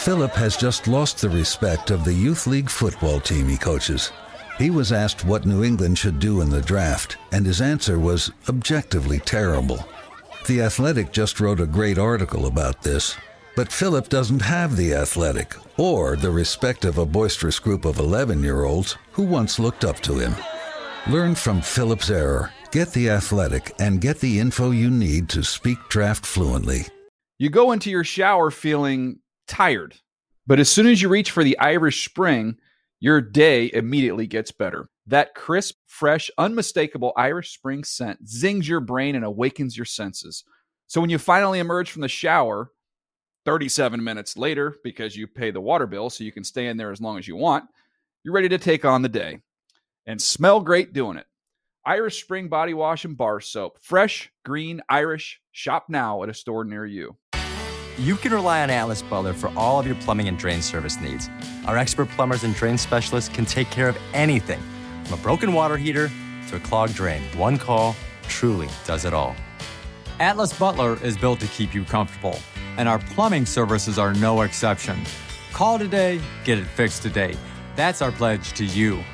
Philip has just lost the respect of the youth league football team he coaches. He was asked what New England should do in the draft, and his answer was objectively terrible. The Athletic just wrote a great article about this, but Philip doesn't have the Athletic or the respect of a boisterous group of 11-year-olds who once looked up to him. Learn from Philip's error, get the Athletic, and get the info you need to speak draft fluently. You go into your shower feeling tired, but as soon as you reach for the Irish Spring, your day immediately gets better. That crisp, fresh, unmistakable Irish Spring scent zings your brain and awakens your senses. So when you finally emerge from the shower 37 minutes later, because you pay the water bill so you can stay in there as long as you want, you're ready to take on the day and smell great doing it. Irish Spring Body Wash and Bar Soap. Fresh, green, Irish. Shop now at a store near you. You can rely on Atlas Butler for all of your plumbing and drain service needs. Our expert plumbers and drain specialists can take care of anything, from a broken water heater to a clogged drain. One call truly does it all. Atlas Butler is built to keep you comfortable, and our plumbing services are no exception. Call today, get it fixed today. That's our pledge to you.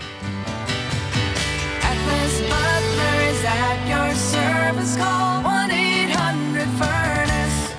Atlas Butler is at your service. Call 1-800-FURNACE.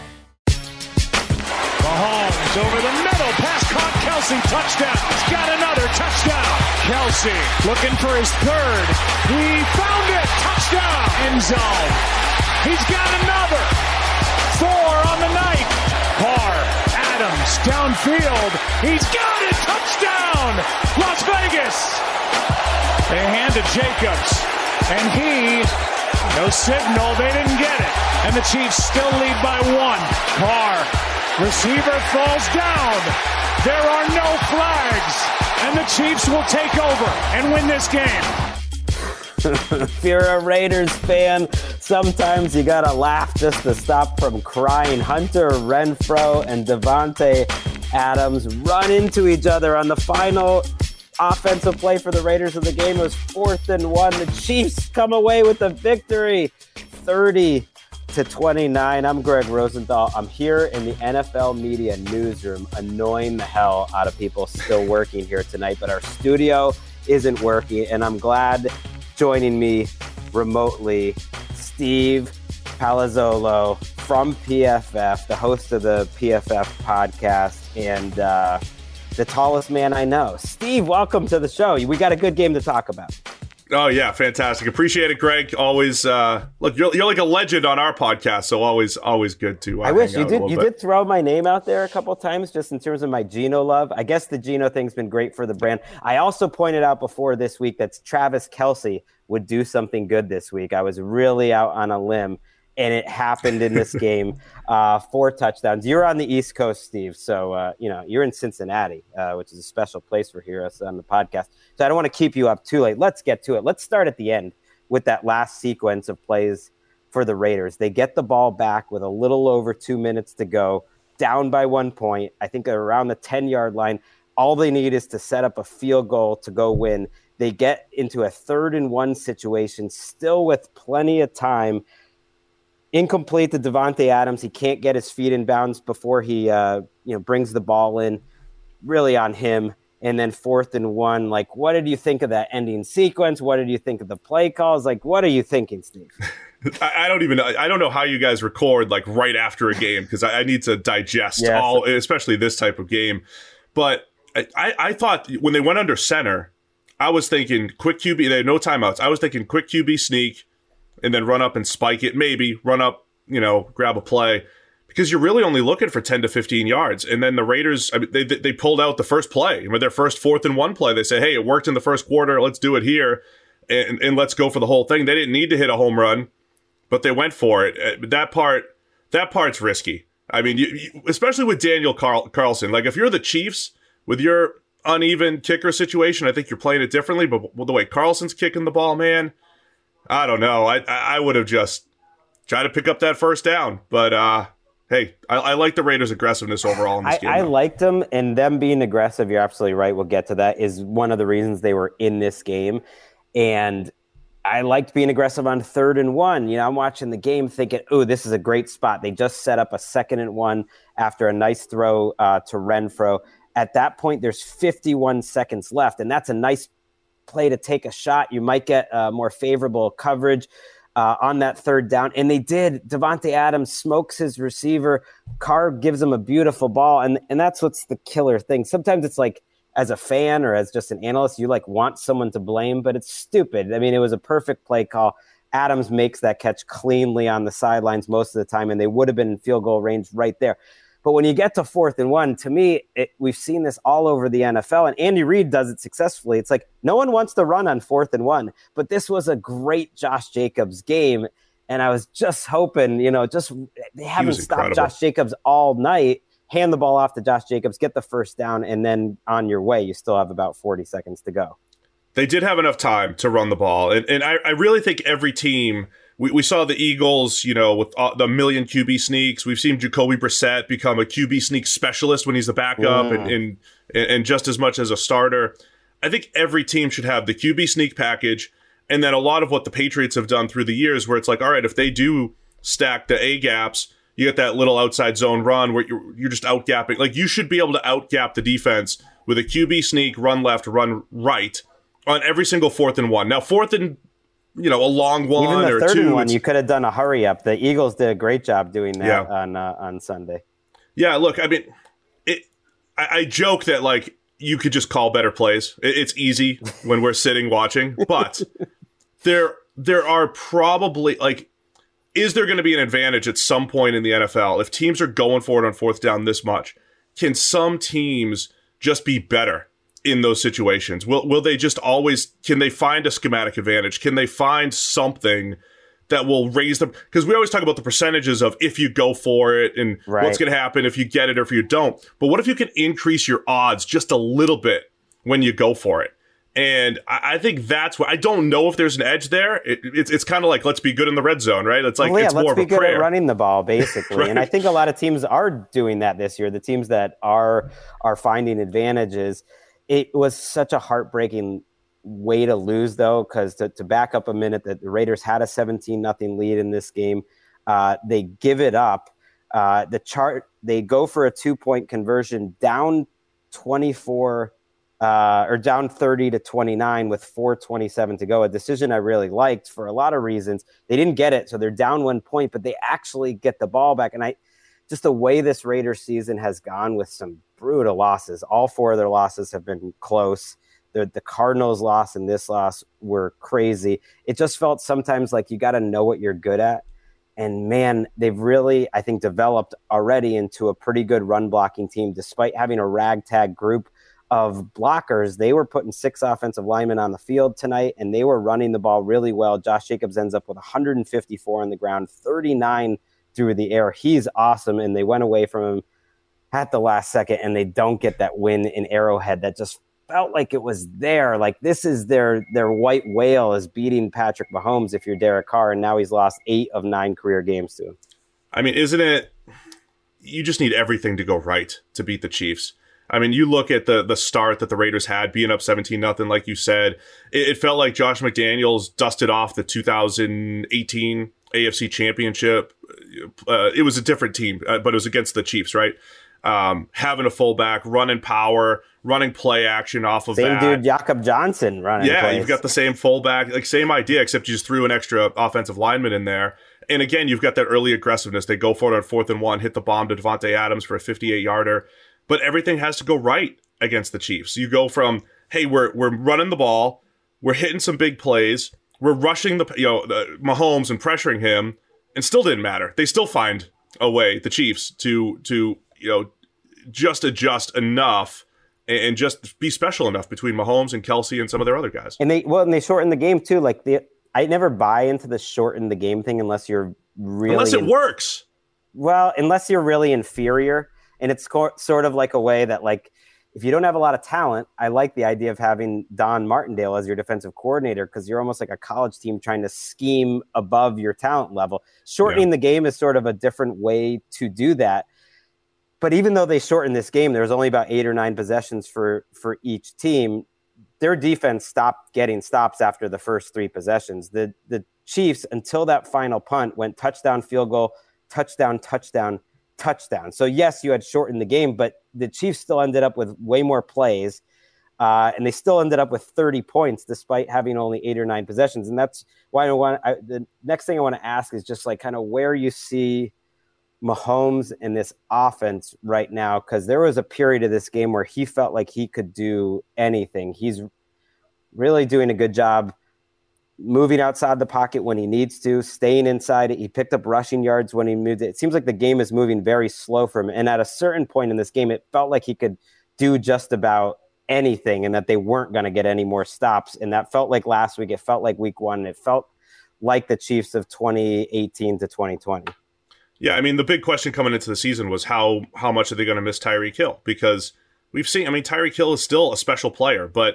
Mahomes over the middle, pass caught, Kelce, touchdown. He's got another touchdown. Kelce looking for his third. He found it, touchdown, end zone. He's got another. 4 on the night. Carr, Adams, downfield. He's got it, touchdown, Las Vegas. They hand to Jacobs, and no signal, they didn't get it. And the Chiefs still lead by 1. Carr, receiver falls down. There are no flags, and the Chiefs will take over and win this game. If you're a Raiders fan, sometimes you gotta laugh just to stop from crying. Hunter Renfrow and Davante Adams run into each other on the final offensive play for the Raiders of the game. It was 4th and 1. The Chiefs come away with the victory, 30-29. I'm Greg Rosenthal. I'm here in the NFL Media Newsroom, annoying the hell out of people still working here tonight, but our studio isn't working, and I'm glad joining me remotely, Steve Palazzolo from PFF, the host of the PFF podcast, and the tallest man I know. Steve, welcome to the show. We got a good game to talk about. Oh, yeah, fantastic. Appreciate it, Greg. Always, look, you're like a legend on our podcast, so always good to I wish you did throw my name out there a couple times just in terms of my Geno love. I guess the Geno thing's been great for the brand. I also pointed out before this week that Travis Kelce would do something good this week. I was really out on a limb, and it happened in this game. 4 touchdowns. You're on the East Coast, Steve, so you're in Cincinnati, which is a special place for us on the podcast. So I don't want to keep you up too late. Let's get to it. Let's start at the end with that last sequence of plays for the Raiders. They get the ball back with a little over 2 minutes to go, down by 1 point. I think around the 10-yard line. All they need is to set up a field goal to go win. They get into a 3rd and 1 situation, still with plenty of time. Incomplete to Davante Adams. He can't get his feet in bounds before he brings the ball in. Really on him. And then 4th and 1. Like, what did you think of that ending sequence? What did you think of the play calls? Like, what are you thinking, Steve? I don't even know. I don't know how you guys record like right after a game because I need to digest all, especially this type of game. But I thought when they went under center, I was thinking quick QB. They had no timeouts. I was thinking quick QB sneak and then run up and spike it. Maybe run up, grab a play. Because you're really only looking for 10 to 15 yards. And then the Raiders, they pulled out the first play. With their first 4th and 1 play, they say, hey, it worked in the first quarter. Let's do it here. And let's go for the whole thing. They didn't need to hit a home run, but they went for it. That part's risky. I mean, you, especially with Daniel Carlson. Like, if you're the Chiefs, with your uneven kicker situation, I think you're playing it differently. But with the way Carlson's kicking the ball, man, I don't know. I would have just tried to pick up that first down. But, hey, I like the Raiders' aggressiveness overall in this game. I liked them, and them being aggressive, you're absolutely right, we'll get to that, is one of the reasons they were in this game. And I liked being aggressive on 3rd and 1. You know, I'm watching the game thinking, oh, this is a great spot. They just set up a 2nd and 1 after a nice throw to Renfrow. At that point, there's 51 seconds left, and that's a nice play to take a shot. You might get more favorable coverage on that 3rd down. And they did. Davante Adams smokes his receiver. Carr gives him a beautiful ball. And that's what's the killer thing. Sometimes it's like, as a fan or as just an analyst, you like want someone to blame, but it's stupid. I mean, it was a perfect play call. Adams makes that catch cleanly on the sidelines most of the time, and they would have been in field goal range right there. But when you get to 4th and 1, to me, we've seen this all over the NFL, and Andy Reid does it successfully. It's like no one wants to run on 4th and 1, but this was a great Josh Jacobs game, and I was just hoping, they haven't stopped Josh Jacobs all night. Hand the ball off to Josh Jacobs, get the 1st down, and then on your way, you still have about 40 seconds to go. They did have enough time to run the ball. And I really think every team, we saw the Eagles, with the million QB sneaks. We've seen Jacoby Brissett become a QB sneak specialist when he's the backup and just as much as a starter. I think every team should have the QB sneak package. And then a lot of what the Patriots have done through the years where it's like, all right, if they do stack the A gaps, you get that little outside zone run where you're just out-gapping. Like, you should be able to out-gap the defense with a QB sneak, run left, run right on every single 4th and 1. Now, 4th and, a long one or 2. Even the 3rd and 1, you could have done a hurry-up. The Eagles did a great job doing that on Sunday. Yeah, look, I mean, I joke that, like, you could just call better plays. It's easy when we're sitting watching. But there are probably, like, is there going to be an advantage at some point in the NFL if teams are going for it on 4th down this much? Can some teams just be better in those situations? Will they just always, can they find a schematic advantage? Can they find something that will raise them? Because we always talk about the percentages of if you go for it and what's going to happen if you get it or if you don't. But what if you can increase your odds just a little bit when you go for it? And I think that's what, I don't know if there's an edge there. It's kind of like, let's be good in the red zone, right? It's like, it's more of a prayer. Let's be good at running the ball, basically. Right. And I think a lot of teams are doing that this year. The teams that are finding advantages. It was such a heartbreaking way to lose, though, because to back up a minute, that the Raiders had a 17-0 lead in this game. They give it up. They go for a 2-point conversion, down 24 or down 30-29 with 4:27 to go. A decision I really liked for a lot of reasons. They didn't get it, so they're down 1 point, but they actually get the ball back. And just the way this Raiders season has gone with some brutal losses. All 4 of their losses have been close. The Cardinals' loss and this loss were crazy. It just felt sometimes like you got to know what you're good at. And man, they've really, I think, developed already into a pretty good run blocking team, despite having a ragtag group of blockers. They were putting 6 offensive linemen on the field tonight, and they were running the ball really well. Josh Jacobs ends up with 154 on the ground, 39 through the air. He's awesome, and they went away from him at the last second, and they don't get that win in Arrowhead that just felt like it was there. Like, this is their white whale is beating Patrick Mahomes if you're Derek Carr, and now he's lost 8 of 9 career games to him. I mean, isn't it – you just need everything to go right to beat the Chiefs. I mean, you look at the start that the Raiders had, being up 17-0, like you said. It felt like Josh McDaniels dusted off the 2018 AFC Championship. It was a different team, but it was against the Chiefs, right? Having a fullback, running power, running play action off of that. Same dude, Jakob Johnson running plays. You've got the same fullback, like same idea, except you just threw an extra offensive lineman in there. And again, you've got that early aggressiveness. They go for it on 4th and 1, hit the bomb to Davante Adams for a 58-yarder. But everything has to go right against the Chiefs. You go from, hey, we're running the ball, we're hitting some big plays, we're rushing the Mahomes and pressuring him, and still didn't matter. They still find a way, the Chiefs, to just adjust enough and just be special enough between Mahomes and Kelsey and some of their other guys. And they shortened the game too. Like, I never buy into the shorten the game thing unless you're really unless it works. Well, unless you're really inferior. And it's sort of like a way that, like, if you don't have a lot of talent, I like the idea of having Don Martindale as your defensive coordinator, because you're almost like a college team trying to scheme above your talent level. Shortening the game is sort of a different way to do that. But even though they shortened this game, there was only about 8 or 9 possessions for each team. their defense stopped getting stops after the first 3 possessions. The Chiefs, until that final punt, went touchdown, field goal, touchdown, touchdown, touchdown. So yes, you had shortened the game, but the Chiefs still ended up with way more plays, and they still ended up with 30 points despite having only 8 or 9 possessions. And that's why the next thing I want to ask is just like kind of where you see Mahomes in this offense right now, because there was a period of this game where he felt like he could do anything. He's really doing a good job moving outside the pocket when he needs to, staying inside it. He picked up rushing yards when he moved it. It seems like the game is moving very slow for him. And at a certain point in this game, it felt like he could do just about anything and that they weren't going to get any more stops. And that felt like last week. It felt like week 1. It felt like the Chiefs of 2018 to 2020. Yeah, I mean, the big question coming into the season was how much are they going to miss Tyreek Hill? Because we've seen, I mean, Tyreek Hill is still a special player, but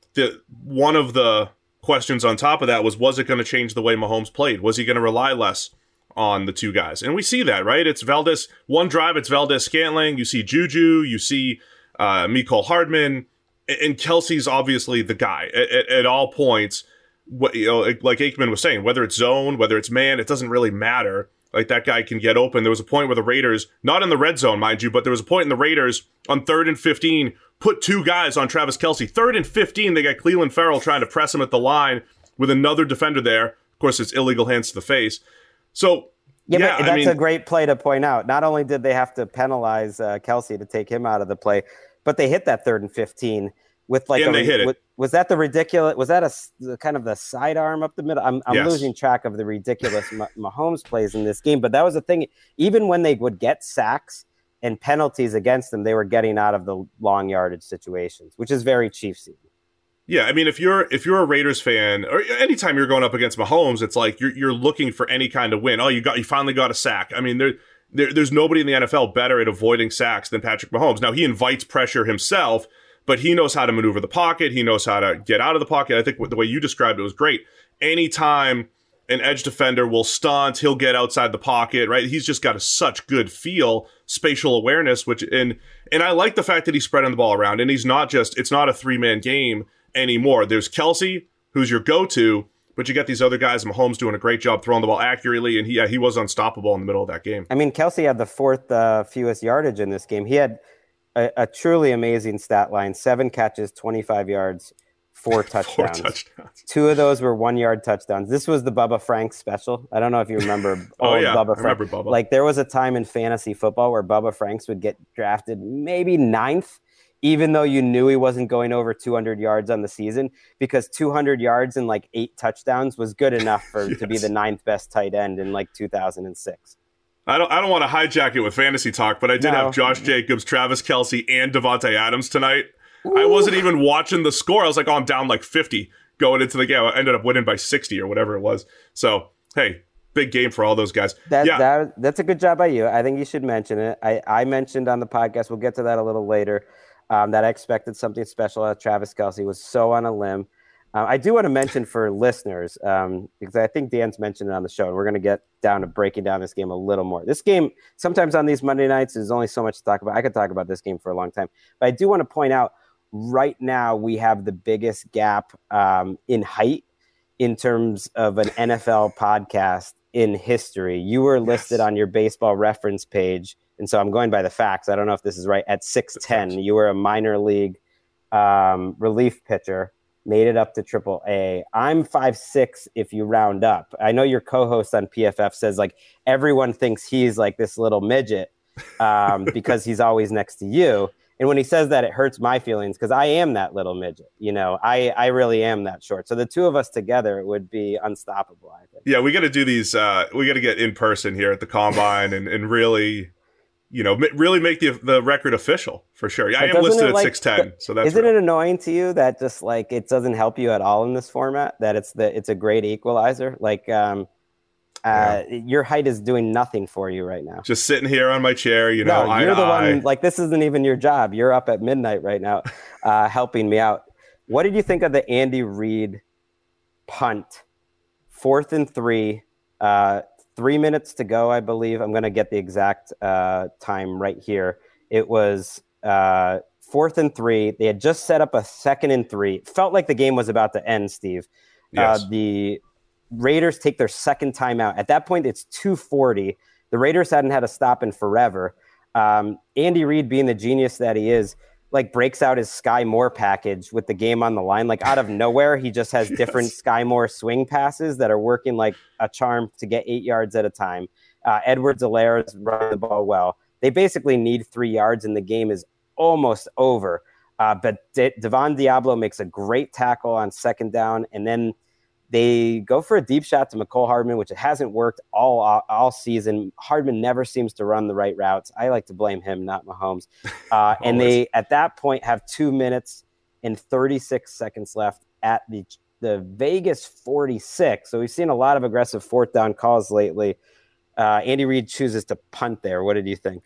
one of the questions on top of that was it going to change the way Mahomes played? Was he going to rely less on the 2 guys? And we see that, right? It's Valdez, one drive, it's Valdez-Scantling. You see Juju, you see Mecole Hardman, and Kelsey's obviously the guy at all points. Like Aikman was saying, whether it's zone, whether it's man, it doesn't really matter. Like, that guy can get open. There was a point where the Raiders, not in the red zone, mind you, but there was a point in the Raiders on 3rd and 15, put 2 guys on Travis Kelce. 3rd and 15, they got Cleveland Farrell trying to press him at the line with another defender there. Of course, it's illegal hands to the face. So, but that's a great play to point out. Not only did they have to penalize Kelce to take him out of the play, but they hit that 3rd and 15 with like they hit it. Was that the ridiculous? Was that a kind of the sidearm up the middle? I'm yes. losing track of the ridiculous Mahomes plays in this game. But that was the thing. Even when they would get sacks and penalties against them, they were getting out of the long yardage situations, which is very Chiefs-y. Yeah, I mean, if you're a Raiders fan, or anytime you're going up against Mahomes, it's like you're looking for any kind of win. Oh, you finally got a sack. I mean, there's nobody in the NFL better at avoiding sacks than Patrick Mahomes. Now, he invites pressure himself, but he knows how to maneuver the pocket. He knows how to get out of the pocket. I think the way you described it was great. Anytime an edge defender will stunt, he'll get outside the pocket, right? He's just got such good feel, spatial awareness, and I like the fact that he's spreading the ball around, and it's not a 3-man game anymore. There's Kelce, who's your go-to, but you get these other guys, Mahomes doing a great job throwing the ball accurately, and he was unstoppable in the middle of that game. I mean, Kelce had the 4th fewest yardage in this game. He had a truly amazing stat line: 7 catches, 25 yards, 4 touchdowns. 4 touchdowns. 2 of those were 1-yard touchdowns. This was the Bubba Franks special. I don't know if you remember. Bubba Franks. I remember Bubba. Like, there was a time in fantasy football where Bubba Franks would get drafted maybe 9th, even though you knew he wasn't going over 200 yards on the season, because 200 yards and like 8 touchdowns was good enough to be the 9th best tight end in like 2006. I don't want to hijack it with fantasy talk, but I did have Josh Jacobs, Travis Kelce, and Devontae Adams tonight. Ooh. I wasn't even watching the score. I was like, I'm down like 50 going into the game. I ended up winning by 60 or whatever it was. So, hey, big game for all those guys. That's a good job by you. I think you should mention it. I mentioned on the podcast, we'll get to that a little later, that I expected something special out of Travis Kelce. Was so on a limb. I do want to mention for listeners, because I think Dan's mentioned it on the show, and we're going to get down to breaking down this game a little more. This game, sometimes on these Monday nights, there's only so much to talk about. I could talk about this game for a long time. But I do want to point out, right now, we have the biggest gap in height in terms of an NFL podcast in history. You were listed on your Baseball Reference page, and so I'm going by the facts. I don't know if this is right. At 6'10", you were a minor league relief pitcher. Made it up to AAA. I'm 5'6" if you round up. I know your co-host on PFF says like everyone thinks he's like this little midget because he's always next to you. And when he says that, it hurts my feelings because I am that little midget. You know, I really am that short. So the two of us together would be unstoppable, I think. Yeah, we got to do these. We got to get in person here at the Combine and really, really make the record official for sure. I am listed at 6'10", so that's. Isn't it annoying to you that just like it doesn't help you at all in this format? That it's a great equalizer. Like your height is doing nothing for you right now. Just sitting here on my chair, you're the one. Like this isn't even your job. You're up at midnight right now, helping me out. What did you think of the Andy Reid punt? 4th and 3. 3 minutes to go, I believe. I'm going to get the exact time right here. It was 4th and 3. They had just set up a 2nd and 3. Felt like the game was about to end, Steve. Yes. The Raiders take their second timeout. At that point, it's 2:40. The Raiders hadn't had a stop in forever. Andy Reid, being the genius that he is, like breaks out his Sky Moore package with the game on the line. Like out of nowhere, he just has different Sky Moore swing passes that are working like a charm to get 8 yards at a time. Edwards-Helaire is running the ball well. They basically need 3 yards, and the game is almost over. But Devon Diablo makes a great tackle on 2nd down, and then they go for a deep shot to Mecole Hardman, which it hasn't worked all season. Hardman never seems to run the right routes. I like to blame him, not Mahomes. And they, at that point, have 2 minutes and 36 seconds left at the Vegas 46. So we've seen a lot of aggressive 4th down calls lately. Andy Reid chooses to punt there. What did you think?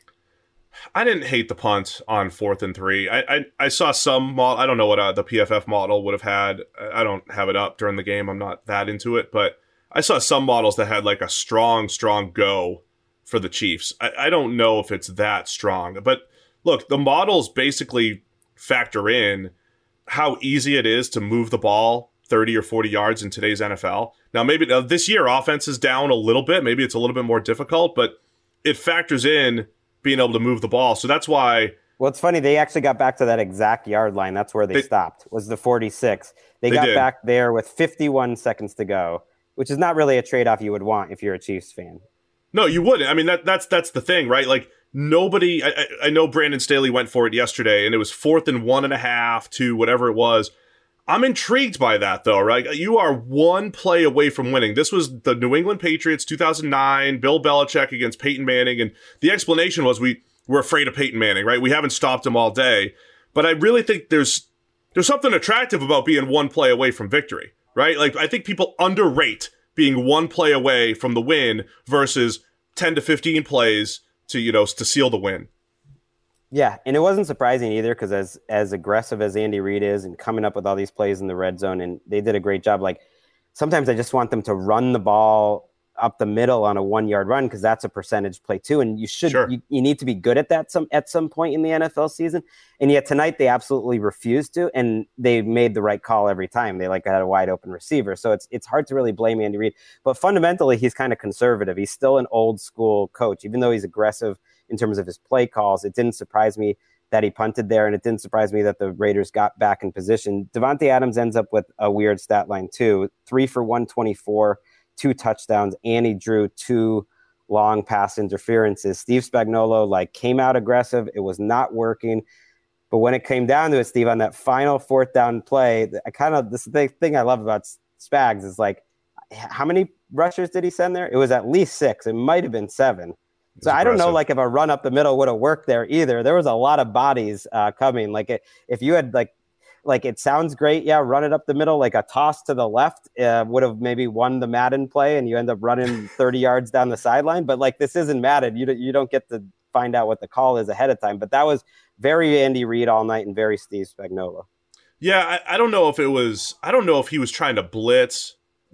I didn't hate the punt on 4th and 3. I saw some model. I don't know what the PFF model would have had. I don't have it up during the game. I'm not that into it, but I saw some models that had like a strong go for the Chiefs. I don't know if it's that strong, but look, the models basically factor in how easy it is to move the ball 30 or 40 yards in today's NFL. Now, maybe this year offense is down a little bit. Maybe it's a little bit more difficult, but it factors in being able to move the ball. So that's why. Well, it's funny. They actually got back to that exact yard line. That's where they stopped, was the 46. They got back there with 51 seconds to go, which is not really a trade-off you would want if you're a Chiefs fan. No, you wouldn't. I mean, that's the thing, right? Like nobody, I know Brandon Staley went for it yesterday and it was 4th and 1.5 to whatever it was. I'm intrigued by that, though, right? You are one play away from winning. This was the New England Patriots, 2009, Bill Belichick against Peyton Manning, and the explanation was we're afraid of Peyton Manning, right? We haven't stopped him all day. But I really think there's something attractive about being one play away from victory, right? Like, I think people underrate being one play away from the win versus 10 to 15 plays to seal the win. Yeah, and it wasn't surprising either because as aggressive as Andy Reid is and coming up with all these plays in the red zone, and they did a great job. Like sometimes I just want them to run the ball up the middle on a 1-yard run because that's a percentage play too, and you should you need to be good at that at some point in the NFL season. And yet tonight they absolutely refused to, and they made the right call every time. They had a wide open receiver, so it's hard to really blame Andy Reid. But fundamentally, he's kind of conservative. He's still an old school coach, even though he's aggressive in terms of his play calls. It didn't surprise me that he punted there, and it didn't surprise me that the Raiders got back in position. Devontae Adams ends up with a weird stat line too, 3 for 124, 2 touchdowns, and he drew 2 long pass interferences. Steve Spagnuolo came out aggressive. It was not working. But when it came down to it, Steve, on that final 4th down play, the thing I love about Spags is how many rushers did he send there? It was at least 6. It might have been 7. So I don't know, if a run up the middle would have worked there either. There was a lot of bodies coming. If you had it sounds great, yeah, run it up the middle, a toss to the left would have maybe won the Madden play, and you end up running 30 yards down the sideline. But this isn't Madden. You don't get to find out what the call is ahead of time. But that was very Andy Reid all night and very Steve Spagnuolo. Yeah, I don't know if he was trying to blitz,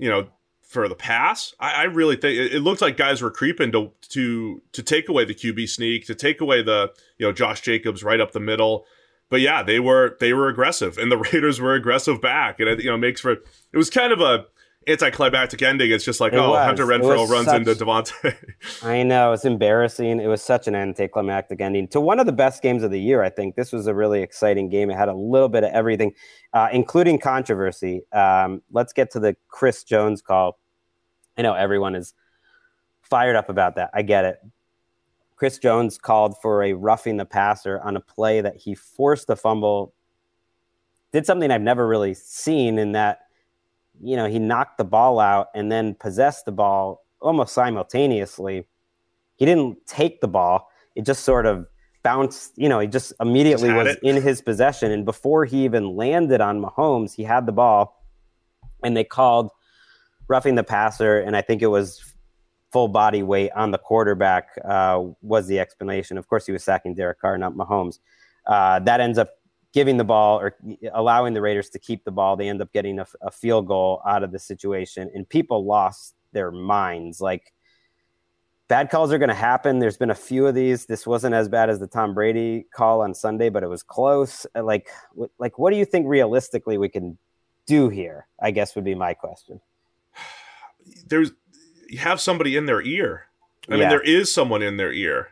for the pass. I really think it looked like guys were creeping to take away the QB sneak, to take away the Josh Jacobs right up the middle. But yeah, they were aggressive, and the Raiders were aggressive back, and it was kind of a anticlimactic ending. It's just Hunter Renfrow runs into Devontae. I know, it's embarrassing. It was such an anticlimactic ending to one of the best games of the year. I think this was a really exciting game. It had a little bit of everything, including controversy. Let's get to the Chris Jones call. I know everyone is fired up about that. I get it. Chris Jones called for a roughing the passer on a play that he forced the fumble. Did something I've never really seen in that, he knocked the ball out and then possessed the ball almost simultaneously. He didn't take the ball. It just sort of bounced, he just immediately was in his possession. And before he even landed on Mahomes, he had the ball, and they called roughing the passer, and I think it was full body weight on the quarterback was the explanation. Of course, he was sacking Derek Carr, not Mahomes. That ends up giving the ball or allowing the Raiders to keep the ball. They end up getting a field goal out of the situation, and people lost their minds. bad calls are going to happen. There's been a few of these. This wasn't as bad as the Tom Brady call on Sunday, but it was close. Like, what do you think realistically we can do here? I guess would be my question. You have somebody in their ear. I mean, there is someone in their ear,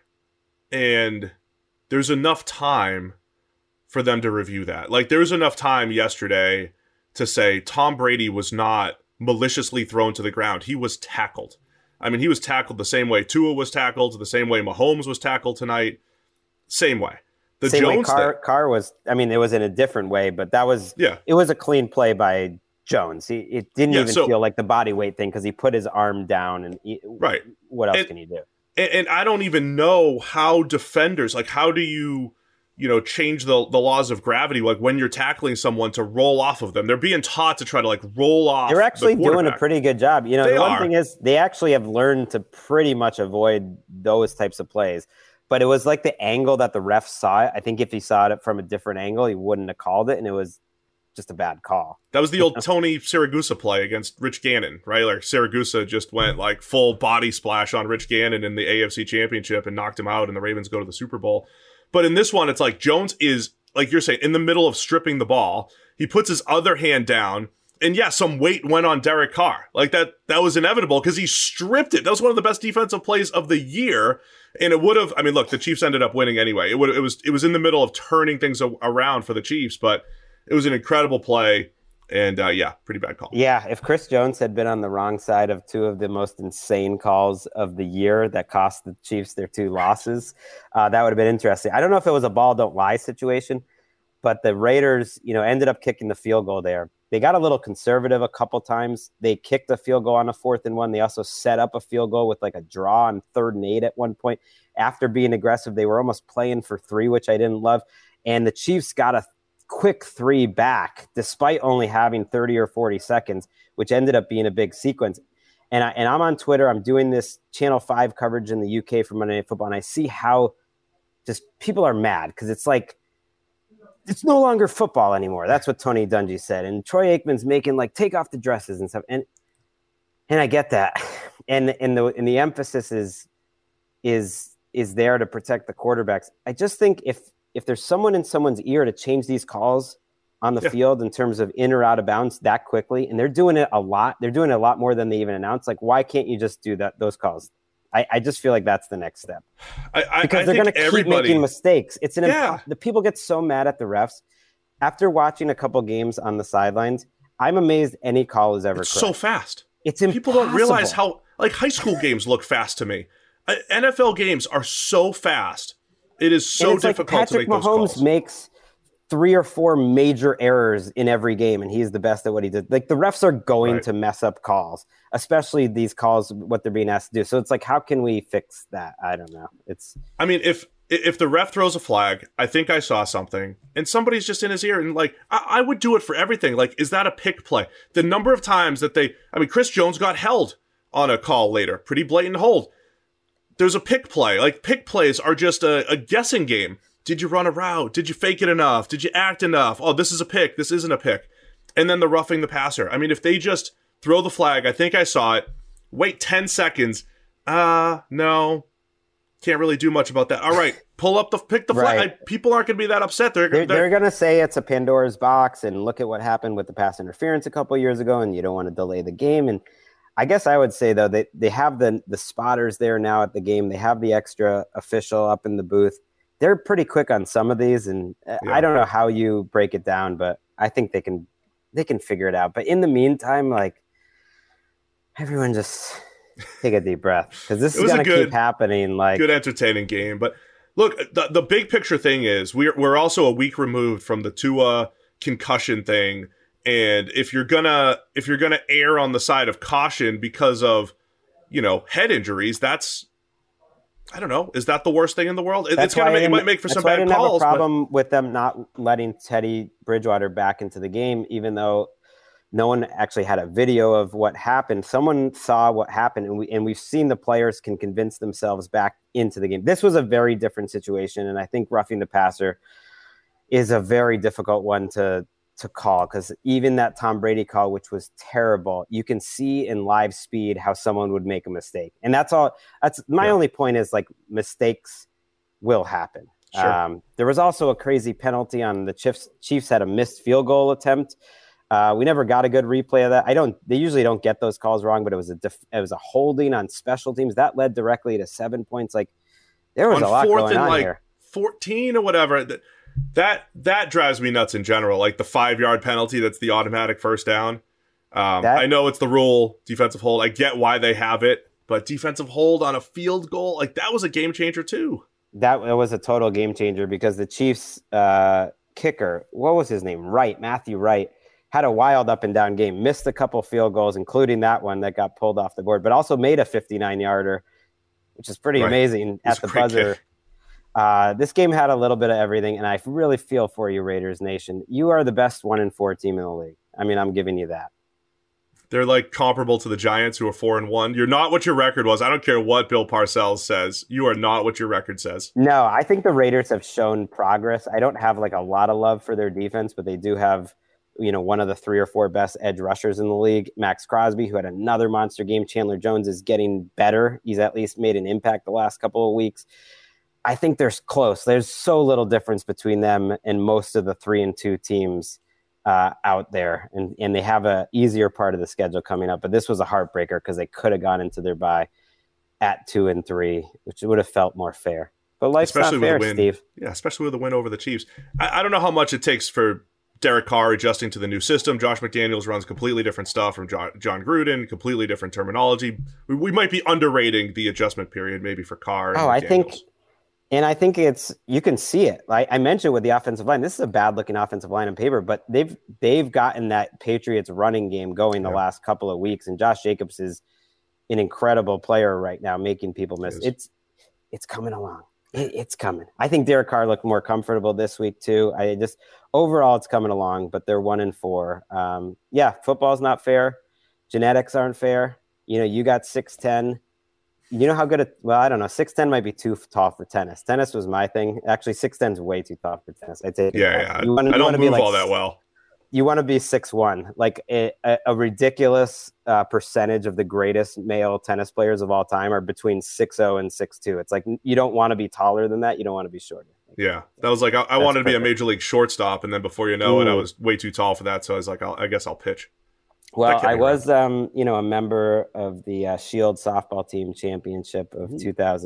and there's enough time for them to review that. Like, there was enough time yesterday to say Tom Brady was not maliciously thrown to the ground. He was tackled. I mean, he was tackled the same way Tua was tackled, the same way Mahomes was tackled tonight. Same way. The same Jones way Carr was, I mean, it was in a different way, but it was a clean play by Jones. It didn't even feel like the body weight thing because he put his arm down and what else can you do? And I don't even know how defenders, like, how do you change the laws of gravity, like when you're tackling someone to roll off of them. They're being taught to try to like roll off. They're actually doing a pretty good job. You know, the one thing is they actually have learned to pretty much avoid those types of plays. But it was like the angle that the ref saw it. I think if he saw it from a different angle, he wouldn't have called it, and it was just a bad call. That was the old Tony Siragusa play against Rich Gannon, right? Like Siragusa just went like full body splash on Rich Gannon in the AFC Championship and knocked him out, and the Ravens go to the Super Bowl. But in this one, it's like Jones is, like you're saying, in the middle of stripping the ball. He puts his other hand down, and some weight went on Derek Carr. Like that was inevitable because he stripped it. That was one of the best defensive plays of the year. And it would have, I mean, look, the Chiefs ended up winning anyway. It was in the middle of turning things around for the Chiefs, but it was an incredible play. And pretty bad call. Yeah, if Chris Jones had been on the wrong side of two of the most insane calls of the year that cost the Chiefs their 2 losses, that would have been interesting. I don't know if it was a ball don't lie situation, but the Raiders, ended up kicking the field goal there. They got a little conservative a couple times. They kicked a field goal on a 4th and 1. They also set up a field goal with like a draw on 3rd and 8 at one point. After being aggressive, they were almost playing for 3, which I didn't love. And the Chiefs got a quick 3 back, despite only having 30 or 40 seconds, which ended up being a big sequence. And I'm on Twitter. I'm doing this Channel 5 coverage in the UK for Monday Night Football, and I see how just people are mad because it's like, it's no longer football anymore. That's what Tony Dungy said. And Troy Aikman's making like take off the dresses and stuff. And I get that. And the emphasis is there to protect the quarterbacks. I just think if there's someone in someone's ear to change these calls on the field in terms of in or out of bounds that quickly, and they're doing it a lot. They're doing it a lot more than they even announce. Like, why can't you just do those calls? I just feel like that's the next step. Because they're going to keep making mistakes. It's the people get so mad at the refs. After watching a couple games on the sidelines, I'm amazed any call is ever correct. So fast. It's impossible. People don't realize how, like, high school games look fast to me. NFL games are so fast. It is so difficult to make those calls. Patrick Mahomes makes 3 or 4 major errors in every game, and he's the best at what he did. Like, the refs are going to mess up calls, especially these calls, what they're being asked to do. So it's like, how can we fix that? I don't know. I mean, if the ref throws a flag, I think I saw something, and somebody's just in his ear, and like, I would do it for everything. Like, is that a pick play? The number of times that Chris Jones got held on a call later, pretty blatant hold. There's a pick play. Like, pick plays are just a guessing game. Did you run a route? Did you fake it enough? Did you act enough? Oh, this is a pick. This isn't a pick. And then the roughing the passer. I mean, if they just throw the flag, I think I saw it, wait 10 seconds. No, can't really do much about that. All right, pick the flag. People aren't going to be that upset. They're going to say it's a Pandora's box and look at what happened with the pass interference a couple years ago, and you don't want to delay the game. And I guess I would say, though, they have the spotters there now at the game. They have the extra official up in the booth. They're pretty quick on some of these, and I don't know how you break it down, but I think they can figure it out. But in the meantime, like, everyone just take a deep breath because this is going to keep happening. Like, good entertaining game. But look, the big picture thing is we're also a week removed from the Tua concussion thing, and if you're gonna err on the side of caution because of head injuries, that's, I don't know. Is that the worst thing in the world? It might make for some bad calls. I didn't have a problem with them not letting Teddy Bridgewater back into the game, even though no one actually had a video of what happened. Someone saw what happened, and we've seen the players can convince themselves back into the game. This was a very different situation, and I think roughing the passer is a very difficult one to to call, because even that Tom Brady call, which was terrible, you can see in live speed how someone would make a mistake. And that's all. That's my only point is, like, mistakes will happen. Sure. There was also a crazy penalty on the Chiefs. Chiefs had a missed field goal attempt. We never got a good replay of that. They usually don't get those calls wrong, but it was a holding on special teams that led directly to 7 points. Like, there was a lot going on here. 14 or whatever. That drives me nuts in general. Like the 5-yard penalty, that's the automatic first down. I know it's the rule, defensive hold. I get why they have it, but defensive hold on a field goal, like, that was a game changer too. That was a total game changer, because the Chiefs kicker, what was his name? Matthew Wright, had a wild up and down game, missed a couple field goals, including that one that got pulled off the board, but also made a 59-yarder, which is pretty amazing at the buzzer. This game had a little bit of everything, and I really feel for you, Raiders Nation. You are the best 1-4 team in the league. I mean, I'm giving you that. They're like comparable to the Giants, who are 4-1. You're not what your record was. I don't care what Bill Parcells says. You are not what your record says. No, I think the Raiders have shown progress. I don't have like a lot of love for their defense, but they do have, one of the 3 or 4 best edge rushers in the league. Max Crosby, who had another monster game. Chandler Jones is getting better. He's at least made an impact the last couple of weeks. I think they're close. There's so little difference between them and most of the 3-2 teams out there. And they have a easier part of the schedule coming up. But this was a heartbreaker, because they could have gone into their bye at 2-3, which would have felt more fair. But life's not fair, Steve. Yeah, especially with a win over the Chiefs. I don't know how much it takes for Derek Carr adjusting to the new system. Josh McDaniels runs completely different stuff from John Gruden, completely different terminology. We might be underrating the adjustment period maybe for Carr. I think you can see it. I mentioned with the offensive line, this is a bad looking offensive line on paper, but they've gotten that Patriots running game going the last couple of weeks. And Josh Jacobs is an incredible player right now, making people miss. It's coming along. It's coming. I think Derek Carr looked more comfortable this week too. Overall it's coming along, but they're 1-4. Football's not fair. Genetics aren't fair. You got 6'10". You know how good I don't know. 6'10" might be too tall for tennis. Tennis was my thing. Actually, 6'10" is way too tall for tennis. I take it. Yeah. I don't move all that well. You want to be 6'1", like a ridiculous percentage of the greatest male tennis players of all time are between 6'0" and 6'2". It's like, you don't want to be taller than that. You don't want to be shorter. Yeah, that was like, I wanted to be a major league shortstop, and then before you know it, I was way too tall for that. So I was like, I guess I'll pitch. Well, I was, a member of the Shield softball team championship of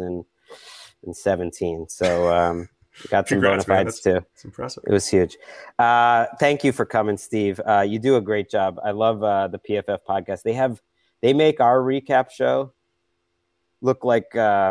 2017. So got some bona fides too. It's impressive. It was huge. Thank you for coming, Steve. You do a great job. I love the PFF podcast. They make our recap show look like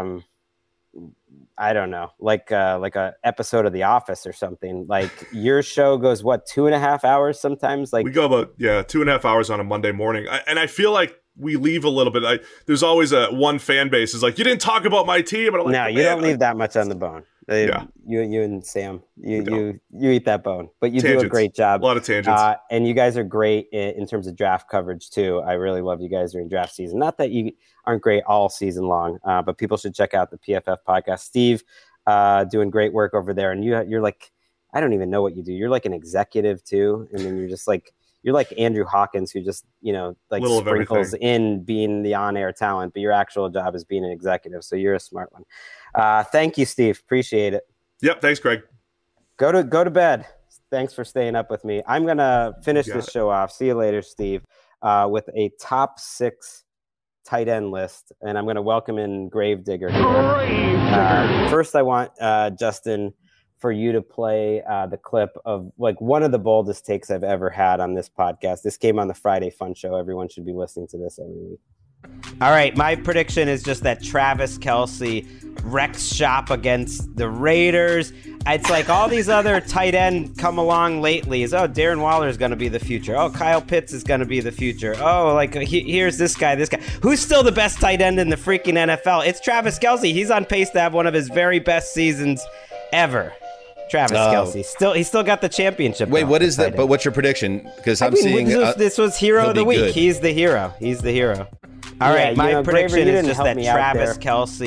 I don't know, like a episode of The Office or something. Like, your show goes 2.5 hours sometimes. Like, we go about 2.5 hours on a Monday morning, and I feel like we leave a little bit. There's always one fan base is like, you didn't talk about my team. And I'm like, no, you don't leave that much on the bone. You and Sam, you eat that bone, but you do a great job. A lot of tangents. And you guys are great in terms of draft coverage too. I really love you guys during draft season. Not that you aren't great all season long, but people should check out the PFF podcast. Steve, doing great work over there. And you're like, I don't even know what you do. You're like an executive too. And then you're like Andrew Hawkins, who just, sprinkles in being the on-air talent, but your actual job is being an executive. So you're a smart one. Thank you, Steve. Appreciate it. Yep. Thanks, Greg. Go to bed. Thanks for staying up with me. I'm going to finish this show off. See you later, Steve, with a top 6 tight end list. And I'm going to welcome in Gravedigger here. First, I want, Justin, for you to play the clip of like one of the boldest takes I've ever had on this podcast. This came on the Friday Fun Show. Everyone should be listening to this every week. All right, my prediction is just that Travis Kelce wrecks shop against the Raiders. It's like all these other tight end come along lately. Darren Waller is going to be the future. Kyle Pitts is going to be the future. Here's this guy. Who's still the best tight end in the freaking NFL? It's Travis Kelce. He's on pace to have one of his very best seasons ever. Travis Kelce. He still got the championship. Wait, what is that? But what's your prediction? Because seeing this was hero of the week. Good. He's the hero. All right, my prediction is just that Travis Kelce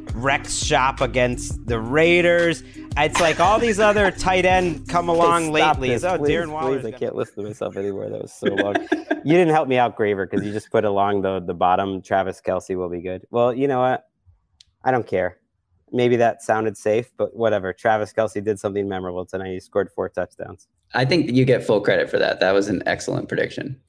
Rex Shop against the Raiders. It's like all these other tight end come along lately. This, Darren Waller. I can't listen to myself anymore. That was so long. You didn't help me out, Graver, because you just put along the bottom. Travis Kelce will be good. Well, you know what? I don't care. Maybe that sounded safe, but whatever. Travis Kelce did something memorable tonight. He scored 4 touchdowns. I think you get full credit for that. That was an excellent prediction.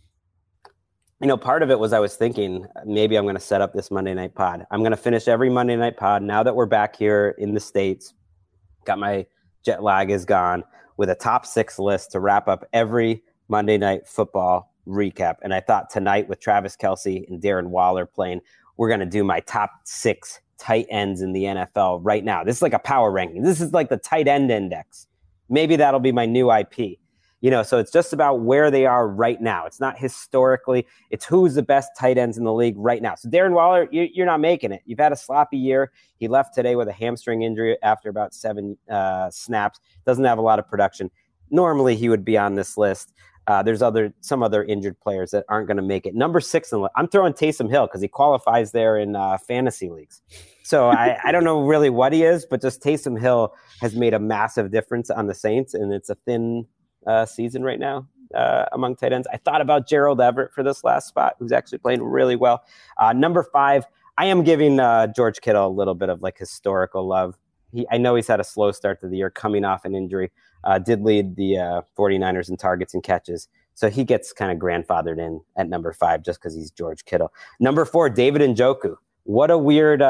Part of it was I was thinking maybe I'm going to set up this Monday night pod. I'm going to finish every Monday night pod now that we're back here in the States. Got my jet lag is gone with a top 6 list to wrap up every Monday night football recap. And I thought tonight with Travis Kelce and Darren Waller playing, we're going to do my top 6 tight ends in the NFL right now. This is like a power ranking. This is like the tight end index. Maybe that'll be my new IP. So it's just about where they are right now. It's not historically. It's who's the best tight ends in the league right now. So Darren Waller, you're not making it. You've had a sloppy year. He left today with a hamstring injury after about 7 snaps. Doesn't have a lot of production. Normally he would be on this list. There's some other injured players that aren't going to make it. Number 6, I'm throwing Taysom Hill because he qualifies there in fantasy leagues. So I don't know really what he is, but just Taysom Hill has made a massive difference on the Saints, and it's a thin season right now among tight ends. I thought about Gerald Everett for this last spot, who's actually playing really well. Number 5, I am giving George Kittle a little bit of like historical love. I know he's had a slow start to the year coming off an injury, did lead the 49ers in targets and catches. So he gets kind of grandfathered in at number 5 just because he's George Kittle. Number 4, David Njoku. What a weird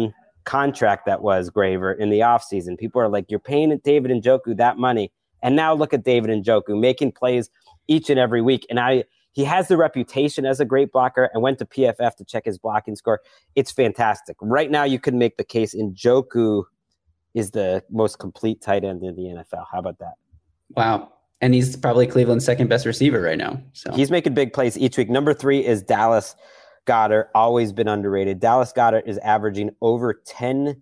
contract that was, Graver, in the offseason. People are like, you're paying David Njoku that money. And now look at David Njoku making plays each and every week. And he has the reputation as a great blocker. I went to PFF to check his blocking score. It's fantastic. Right now, you could make the case Njoku is the most complete tight end in the NFL. How about that? Wow. And he's probably Cleveland's second best receiver right now. So he's making big plays each week. Number 3 is Dallas Goedert, always been underrated. Dallas Goedert is averaging over 10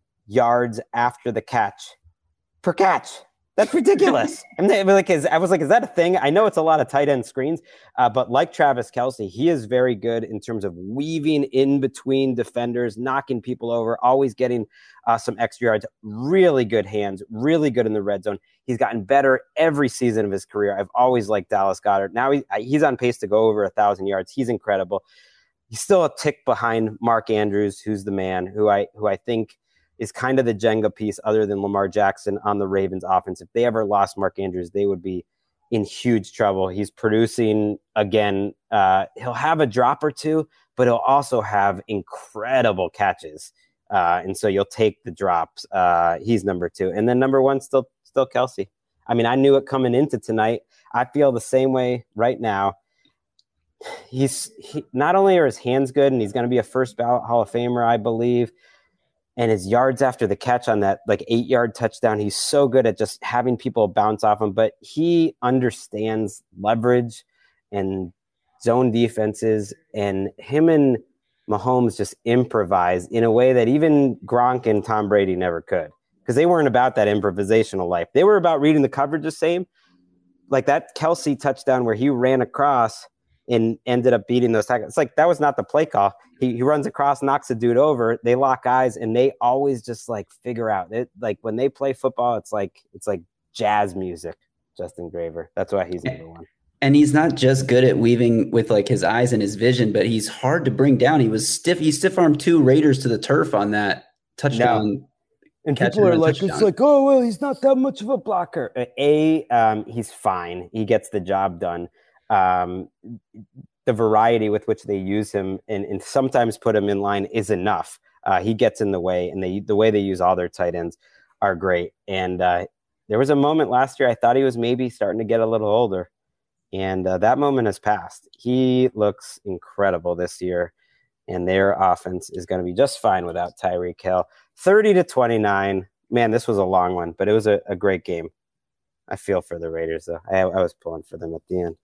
yards after the catch per catch. That's ridiculous. I was like, is that a thing? I know it's a lot of tight end screens, but like Travis Kelce, he is very good in terms of weaving in between defenders, knocking people over, always getting some extra yards, really good hands, really good in the red zone. He's gotten better every season of his career. I've always liked Dallas Goedert. Now he's on pace to go over 1,000 yards. He's incredible. He's still a tick behind Mark Andrews, who's the man, who I think is kind of the Jenga piece other than Lamar Jackson on the Ravens offense. If they ever lost Mark Andrews, they would be in huge trouble. He's producing again. He'll have a drop or two, but he'll also have incredible catches. And so you'll take the drops. He's number 2. And then number 1, still Kelce. I mean, I knew it coming into tonight. I feel the same way right now. He not only are his hands good, and he's going to be a first ballot Hall of Famer, I believe, and his yards after the catch on that like 8-yard touchdown, he's so good at just having people bounce off him, but he understands leverage and zone defenses, and him and Mahomes just improvise in a way that even Gronk and Tom Brady never could, because they weren't about that improvisational life. They were about reading the coverage the same. Like that Kelce touchdown where he ran across and ended up beating those tackles. It's like that was not the play call. He runs across, knocks a dude over. They lock eyes, and they always just like figure out it. Like when they play football, it's like jazz music. Justin Graver. That's why he's number 1. And he's not just good at weaving with like his eyes and his vision, but he's hard to bring down. He was stiff. He stiff-armed 2 Raiders to the turf on that touchdown. No. And people are like, touchdown. It's like, oh, well, he's not that much of a blocker. He's fine. He gets the job done. The variety with which they use him and sometimes put him in line is enough. He gets in the way, and the way they use all their tight ends are great. And there was a moment last year I thought he was maybe starting to get a little older, and that moment has passed. He looks incredible this year, and their offense is going to be just fine without Tyreek Hill. 30-29. Man, this was a long one, but it was a great game. I feel for the Raiders, though. I was pulling for them at the end.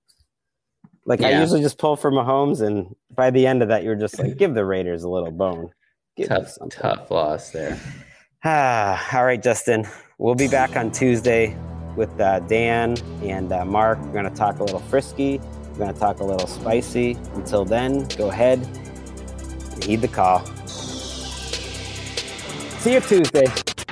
I usually just pull for Mahomes, and by the end of that, you're just like, give the Raiders a little bone. Tough loss there. All right, Justin. We'll be back on Tuesday with Dan and Mark. We're going to talk a little frisky. We're going to talk a little spicy. Until then, go ahead and heed the call. See you Tuesday.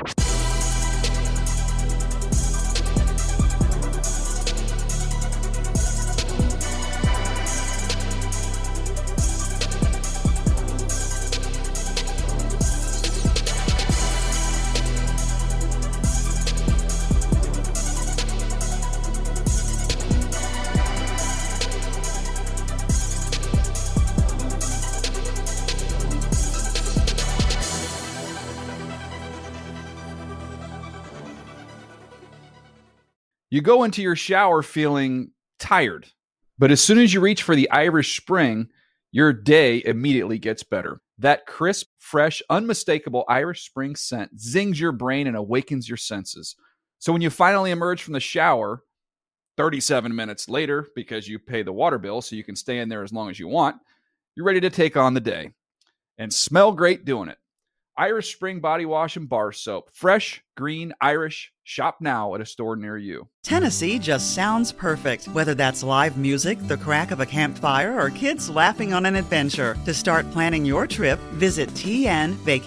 You go into your shower feeling tired, but as soon as you reach for the Irish Spring, your day immediately gets better. That crisp, fresh, unmistakable Irish Spring scent zings your brain and awakens your senses. So when you finally emerge from the shower 37 minutes later, because you pay the water bill so you can stay in there as long as you want, you're ready to take on the day and smell great doing it. Irish Spring Body Wash and Bar Soap. Fresh, green, Irish. Shop now at a store near you. Tennessee just sounds perfect. Whether that's live music, the crack of a campfire, or kids laughing on an adventure. To start planning your trip, visit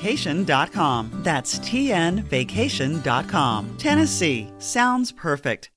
tnvacation.com. That's tnvacation.com. Tennessee sounds perfect.